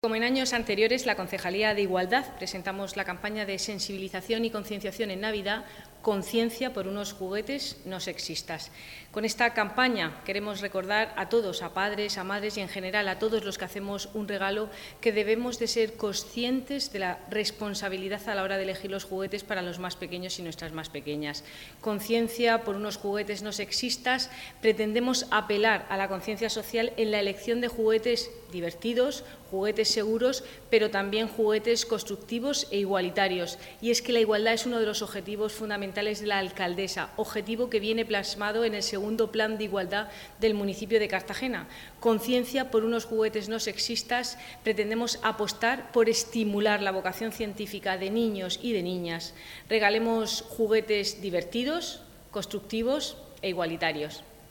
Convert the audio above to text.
Como en años anteriores, la Concejalía de Igualdad presentamos la campaña de sensibilización y concienciación en Navidad, Conciencia por unos juguetes no sexistas. Con esta campaña queremos recordar a todos, a padres, a madres y en general a todos los que hacemos un regalo, que debemos de ser conscientes de la responsabilidad a la hora de elegir los juguetes para los más pequeños y nuestras más pequeñas. Conciencia por unos juguetes no sexistas, pretendemos apelar a la conciencia social en la elección de juguetes divertidos, juguetes seguros, pero también juguetes constructivos e igualitarios. Y es que la igualdad es uno de los objetivos fundamentales de la alcaldesa, objetivo que viene plasmado en el segundo Plan de Igualdad del municipio de Cartagena. Conciencia por unos juguetes no sexistas, pretendemos apostar por estimular la vocación científica de niños y de niñas. Regalemos juguetes divertidos, constructivos e igualitarios.